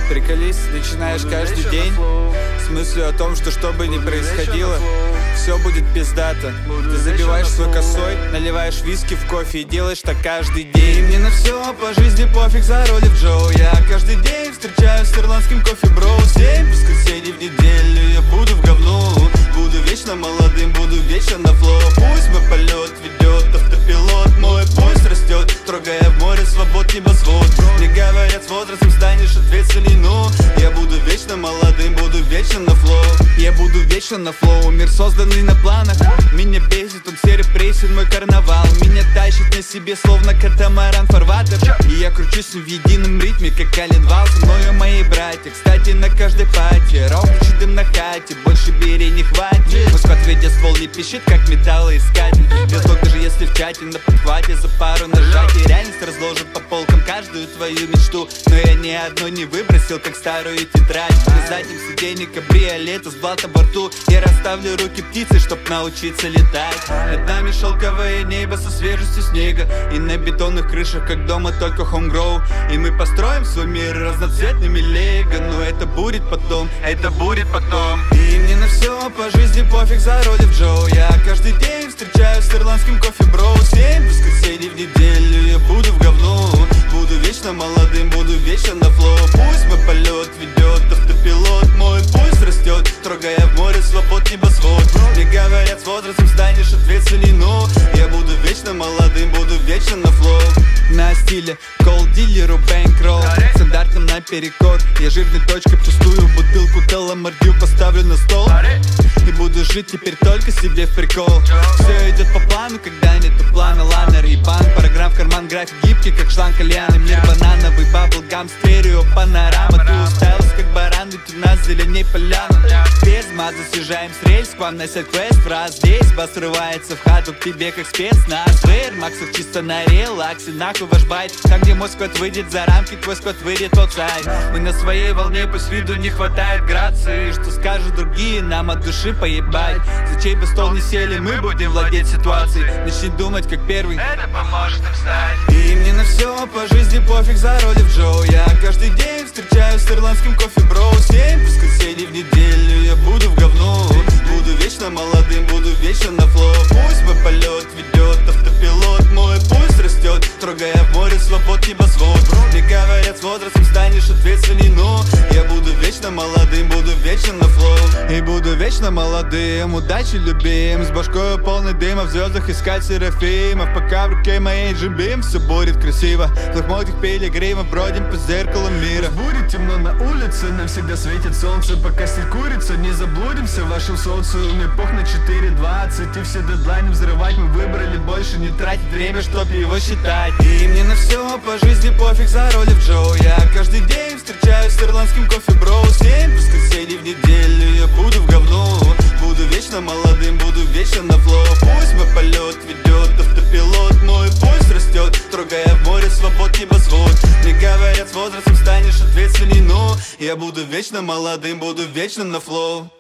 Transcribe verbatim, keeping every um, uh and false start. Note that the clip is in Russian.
Приколись, начинаешь каждый день с мыслью о том, что что бы ни происходило, все будет пиздато. Ты забиваешь свой косой, наливаешь виски в кофе и делаешь так каждый день. И мне на все по жизни пофиг за роли в Джоу. Я каждый день встречаюсь с ирландским кофе броу. Семь воскресений в неделю я буду в говно. Буду вечно молодым, буду вечно на флоу. Пусть мой полет ведет автопилот, мой пульс растет, трогая в море свобод небосвод. Мне говорят, с возрастом станешь ответственней, но я буду вечно молодым, буду вечно на флоу. Я буду вечно на флоу, мир созданный на планах. Меня бесит, он все репрессий, мой карнавал. Меня тащит на себе, словно катамаран фарватер. И я кручусь в едином ритме, как коленвал. Со мною мои братья, кстати, на каждой пати. Ровный дым на хате, больше бери не хватит. Мой скот, видя ствол, не пищит, как металлоискатель. Без слов, даже если в чате на подхвате за пару нажатий. Реальность разложит по полкам каждую твою мечту. Но я ни одну не выбросил, как старую тетрадь. На заднем сиденье кабриолета с блатом во рту. Я расставлю руки птицы, чтоб научиться летать. Над нами шелковое небо со свежестью снега. И на бетонных крышах, как дома, только хоумгроу. И мы построим свой мир разноцветными лего. Но это будет потом, это будет потом. И мне на все по жизни пофиг за роли в Джоу. Я каждый день встречаюсь с ирландским кофе броу. Семь воскресений в неделю я буду в говно. Буду вечно молодым, буду вечно на флоу. Пусть мой полет ведет автопилот, мой пульс растет, трогая в море свобод небосвод. Мне говорят, с возрастом станешь ответственней, но я буду вечно молодым, буду вечно на флоу. На стиле колл-дилеру бэнкролл, стандартом наперекор. Я жирной точкой пустую бутылку Теламардил поставлю на стол. И буду жить теперь только себе в прикол. Все идет по плану, когда нету плана. Лана, рейбан, программ в карман, график гибкий, как шланг кальяна. Мир банановый, баблгам, стерео, панорама. Ты уставилась, как баран, ведь у нас зеленей поляна. Без маза съезжаем с рельс, к вам носят квест. Фраз здесь, бас срывается в хату к тебе, как спецназ. Вейр, Максов чисто на релаксе, нахуй ваш байт. Там, где мой скот выйдет за рамки, твой скот выйдет outside. Мы на своей волне, пусть виду не хватает грации. Что скажут другие, нам от души поебать. За чей бы стол не сели, мы будем владеть ситуацией. Начни думать как первый, это поможет им стать. И мне на все по жизни пофиг за роли в Джоу. Я каждый день встречаюсь с ирландским кофе броу. Семь воскресений в неделю я буду в говно. Буду вечно молодым, буду вечно на флоу. Пусть мой полет ведет автопилот, мой пульс растет, трогая в море свобод небосвод. Мне говорят, с возрастом станешь ответственней, но я буду вечно молодым, буду вечно на флоу. И буду вечно молодым, удачи любим. С башкой полный дыма, в звездах искать серафимов. Пока в руке моей джимбим, все будет красиво. В лохмотьях пилигримов бродим по зеркалу мира. Будет темно на улице, нам всегда светит солнце. Пока стиль курица, не заблудимся в вашем социуме. Пох на четыре двадцать, и все дедлайны взрывать. Мы выбрали больше не тратить время, чтоб его считать. И мне на все по жизни пофиг за роли в Джоу. Я каждый день встречаюсь с ирландским кофе броу. Семь воскресений в неделю я буду в говно. Буду вечно молодым, буду вечно на флоу. Пусть мой полет ведет автопилот, мой пульс растет, трогая в море свобод небосвод. Мне говорят, с возрастом станешь ответственней, но я буду вечно молодым, буду вечно на флоу.